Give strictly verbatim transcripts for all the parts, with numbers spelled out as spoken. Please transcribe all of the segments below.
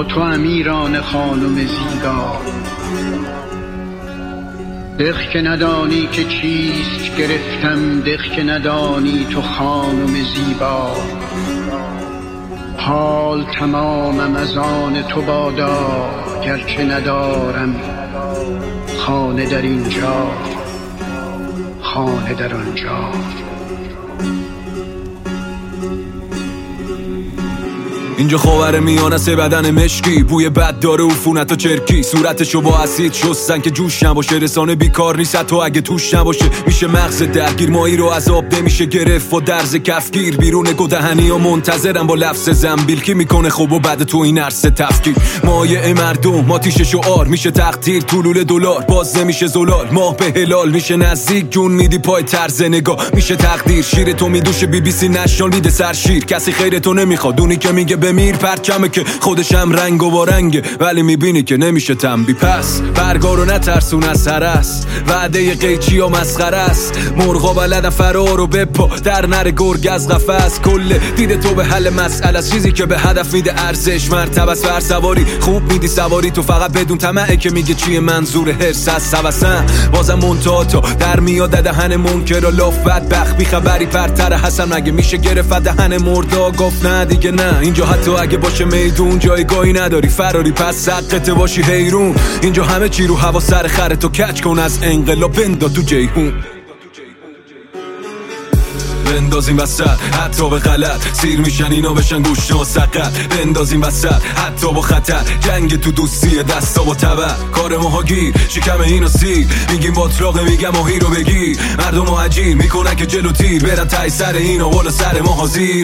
با تو امیران خانم زیبا. دق که ندانی که چیست گرفتم، دق که ندانی تو خانم زیبا. حال تمامم از آن تو بادا، گرچه ندارم خانه در اینجا، خانه در آنجا. اینجا خاور میانه سه بدن مشکی، بوی بد داره عفونت و چرکی، صورتشو با اسید شستن که جوش نباشه، رسانه بیکار نیست تو اگه توش نباشه. میشه مغز درگیر مایی رو از آب نمیشه گرفت و درز کفگیر، بیرون گدهنی و منتظرم با لفظ زنبیل کی میکنه خوب و بعد تو این عرصه تفکیر. مایه مردم ماتیش شعار میشه تقدیر، طلول دلار باز نمیشه زلال، ماه به هلال میشه نزدیک، جون میدی پای طرز نگاه میشه تقدیر. شیر تو میدوشه بی بی سی نشنال میده سر شیر، کسی خیر تو نمیخواد، اونی که میگه بمیر پرچمه که خودش هم رنگ و با رنگه، ولی میبینی که نمیشه تنبی. پس برگارو نترسون از هرس، وعده قیچی و مسخره است، مرغا بلدن فرار و بپا در نره گرگ از قفس. کل دیده تو به حل مسئله است، چیزی که به هدف میده ارزش مرتبه است. سواری خوب میدی سواری تو، فقط بدون طمعه که میگه چیه منظور حرس از سوسن. بازم منتها تا در میاد دهن منکر و لاف بدبخت بی خبری پرتر حسن، مگه میشه گرفت دهن مردا گفت نه دیگه نه. اینجا حتی اگه باشه میدون جایگاهی نداری فراری، پس سقط باشی حیرون. اینجا همه چی رو هوا سر خره، تو کچ کن از انقلاب بندا تو جیهون. بندازیم وسط حتی به غلط، سیر میشن اینا بشن گوشت و سقط. بندازیم وسط حتی با خطر، جنگ تو دوستی دستا با تبر. کار ماها گیر شکم اینو سیر، میگیم باطراقه میگم ماهی رو بگیر. مردم ها عجیر میکنن که جلو تیر، برن تای سر اینا والا سر ما حاضیر.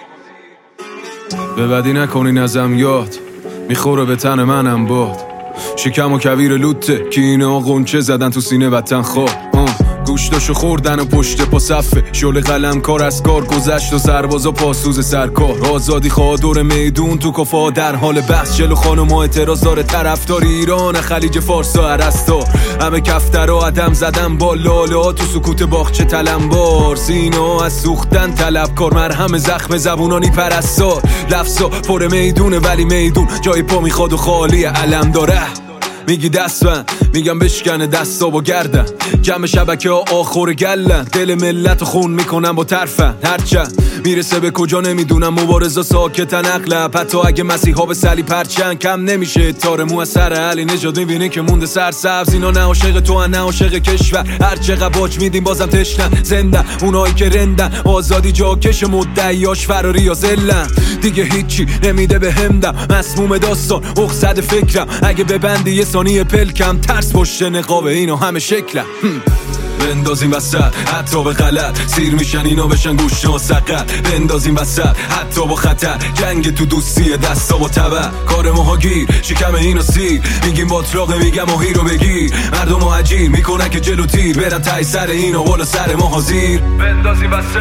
به بدی نکنین ازم یاد، میخوره به تن منم باد. شکم و کویر لوته که اینا قنچه زدن تو سینه وطن خواه. گوشتاشو خوردن و پشت پا صفه، شل قلم کار از کار گذشت و سربازا پاسوز سرکار. آزادی خواه دور میدون تو کفا در حال بحث، جلو خانم ها اعتراض داره طرفدار ایران خلیج فارس و عرستار. همه کفتر و عدم زدن با لاله ها تو سکوت باغچه تلمبار. سینا از سوختن طلبکار، مرهم زخم زبونانی پرستار. لفظا پر میدونه ولی میدون جای پا میخواد و خالی علم داره. میگی دستن میگم بشکنه دستا با گردن، جمع شبکه ها آخور گلن. دل ملت خون میکنن با طرفن، هرچند میرسه به کجا نمیدونم. مبارزا ساکتن اغلب، حتی اگه مسیحا به سلی پرچن کم نمیشه. تار مو از سر علی نژاد میبینی که مونده سرسبز. اینا نه عاشق تو ان نه عاشق کشور، هر چقدر باج میدیم بازم تشنن. زنده اونایی که رندن، آزادی جاکش مدعیاش فراری یا زلن. دیگه هیچی نمیده به همدم، مسموم داستان اقصد فکرم. اگه ببندی یه ثانیه پلکم، ترس پشت نقاب اینا همه شکلم. بندازیم وسط حتی به غلط، سیر میشن اینا بشن گوشت و سقط. بندازیم وسط حتی با خطر، جنگ تو دوستی دستا با تبر. کار ماها گیر شکم اینو سیر، میگیم باطراقه میگم ماهی رو بگیر. مردم ها عجیر میکنن که جلو تیر، برن تای سر اینا والا سر ما حاضیر. بندازیم وسط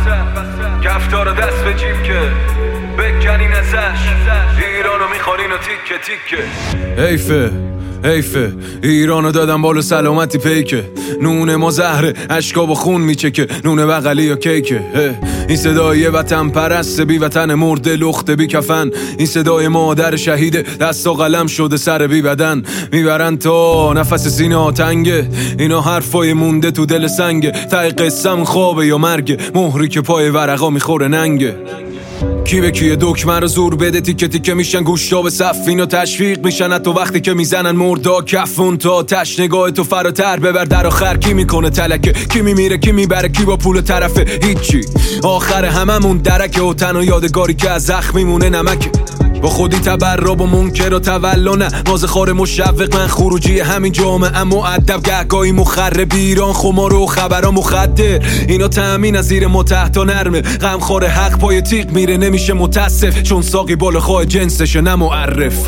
کفتار دست به جیب که بکنین ازش، ایرانو میخورین و تیکه تیکه. حیفه حیفه ایرانو دادم بالا سلامتی پیکه. نون ما زهره اشکا با خون میچکه، نون بغلی یا کیکه. این صدای وطن پرست بی وطن مرده لخت بی کفن. این صدای مادر شهیده دست و قلم شده سر بی بدن. میبرن تا نفس سینه ها تنگه، اینا حرفای مونده تو دل سنگه. تای قسم خوابه یا مرگه، مهری که پای ورقا میخوره ننگه. کی به کیه دکمه رو زور بده، تیکه تیکه میشن گوشتا به صف. اینو تشویق میشن حتی وقتی که میزنن مردا کفون تا تش. نگاه تو فراتر ببر در آخر کی میکنه تلکه، کی میمیره کی میبره کی با پول طرفه. هیچی آخر هممون درکه و تنها یادگاری که از زخم میمونه نمکه. با خودی تبراب و منکر و تولانه، مازه خار مشوق من خروجی همین جامعه. اما ادب گهگاهی مخرب ایران، خمار و خبرها مخدر. اینا تأمین از زیر ما تحت و نرمه، غم خور حق پای تیغ میره نمیشه متاسف. چون ساقی بالا خواه جنسشه نه معرف.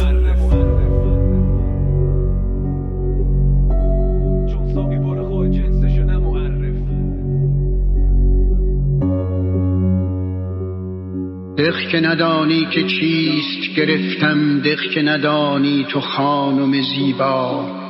دق که ندانی که چیست گرفتم، دق که ندانی تو خانم زیبا.